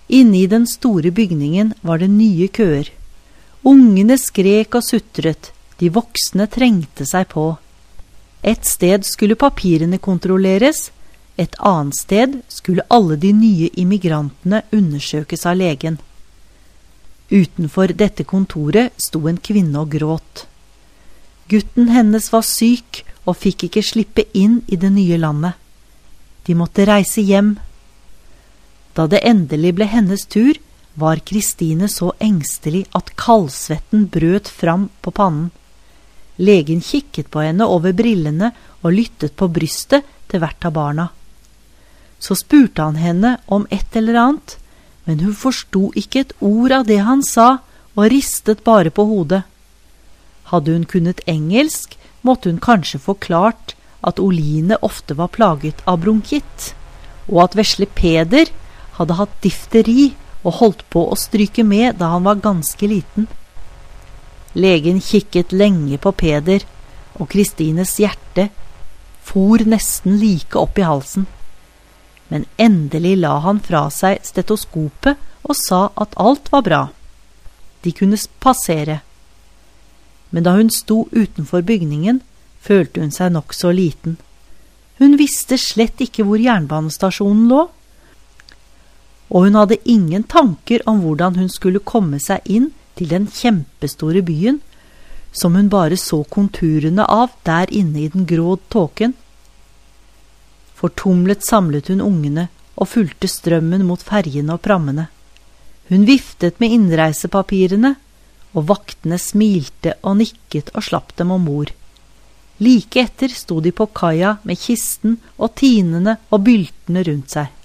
Inne i den store bygningen var det nye køer. Ungene skrek og sutret, de voksne trengte seg på. Et sted skulle papirene kontrolleres, et annet sted skulle alle de nye immigrantene undersøkes av legen. Utenfor dette kontoret sto en kvinne og gråt. Gutten hennes var syk og fikk ikke slippe inn i det nye landet. De måtte reise hjem. Da det endelig ble hennes tur, var Kristine så engstelig at kaldsvetten brøt fram på pannen. Legen kikket på henne over brillene og lyttet på brystet til hvert av barna. Så spurte han henne om et eller annet, men hun forstod ikke et ord av det han sa, og ristet bare på hodet. Hadde hun kunnet engelsk, måtte hun kanskje forklart at Oline ofte var plaget av bronkitt, og at vesle Peder hadde hatt difteri og holdt på å stryke med da han var ganske liten. Legen kikket lenge på Peder, og Kristines hjerte for nesten like opp i halsen. Men endelig la han fra seg stetoskopet og sa at alt var bra. De kunne passere. Men da hun sto utenfor bygningen, følte hun seg nok så liten. Hun visste slett ikke hvor jernbanestasjonen lå, og hun hadde ingen tanker om hvordan hun skulle komme seg inn til den kjempestore byen, som hun bare så konturene av der inne i den grå tåken. Fortumlet samlet hun ungene og fulgte strømmen mot ferjene og prammene. Hun viftet med innreisepapirene, og vaktene smilte og nikket og slapp dem om bord. Like etter sto de på kaia med kisten og tinene og byltene rundt seg.